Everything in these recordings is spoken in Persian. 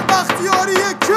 بختیاری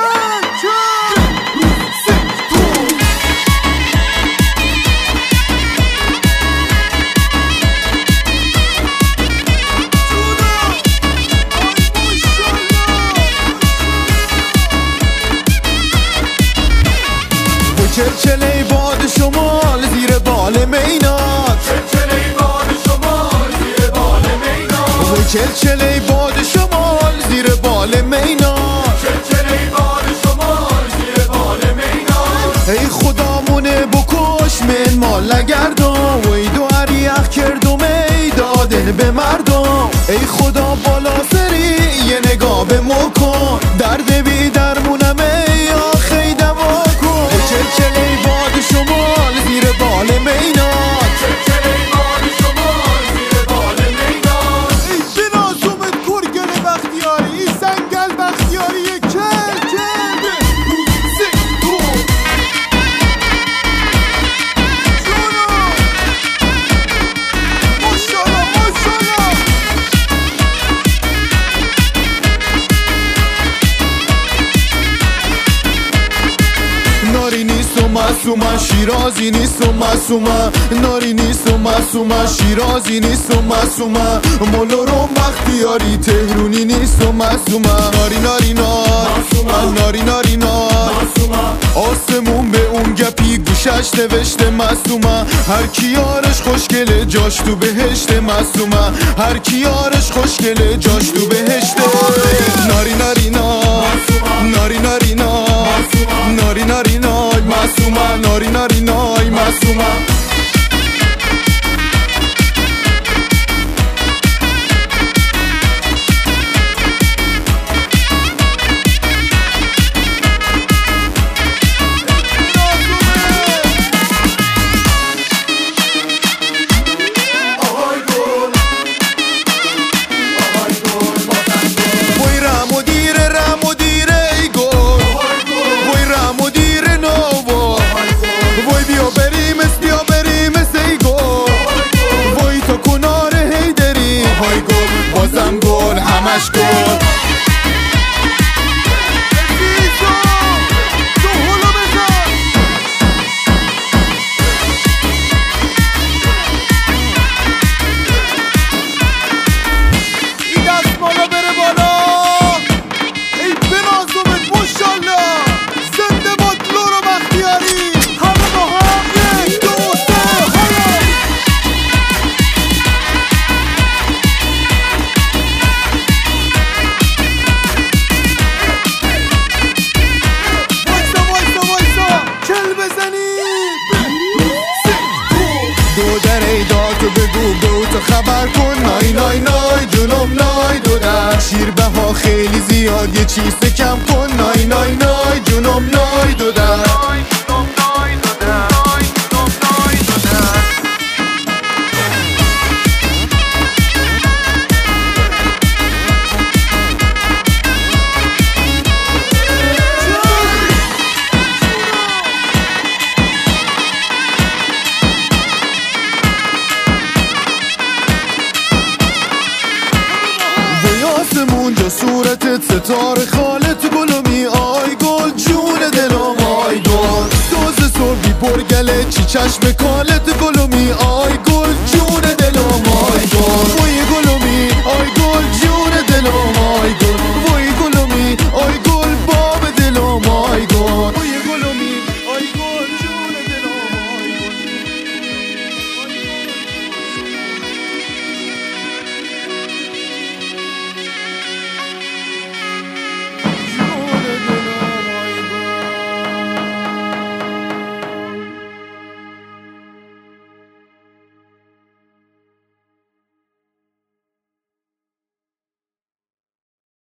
چلچله باد شمال زیر بال مینات، چلچله باد شمال زیر بال مینات، چلچله باد شمال زیر بال مینات، چلچله باد شمال زیر بال مینات. ای خدامونه بکش من مال نگردم، وی دو یخ کردم ای دادن به مردم. ای خدا بالا سری یه نگاه به ما کن، درد بی درمونم ای آخی دوا کن. چلچله باد شمال زیر بال مینات، چلچله باد شمال زیر بال مینات. ای بنازومت کرگل بختیاری، ای سنگل بختیاری ناری نیست و معصومه شیرازی نیست و معصومه، ناری نیست و معصومه شیرازی نیست و معصومه، مولورم بختیاری تهرونی نیست و معصومه. ناری ناری نار ناری ناری نار آسمون به اون گپی گوشش نوشته معصومه، هر کی یارش خوشگله جاش تو بهشته معصومه، هر کی یارش خوشگله جاش تو بهشته. ناری ناری نار ناری ناری نار ناری ناری نای معصومه، ناری ناری نای معصومه. بازم گل همش گل این دست بالا بره بالا. ای بنازومت ماشالله زنده باد لورو بختیاری. همه با هم یک دو سه هلا. دو در ایداتو بگو تو خبر کن، نای نای نای جنوب نای دو در شیربه ها خیلی زیاد یه چیز کم کن، نای نای نای جنوب نای دو در. اونجا صورتت ستاره خالت گلومی، آی گل جون دلم آی گل دوز صبحی پرگله چی چشم کالت گلومی، آی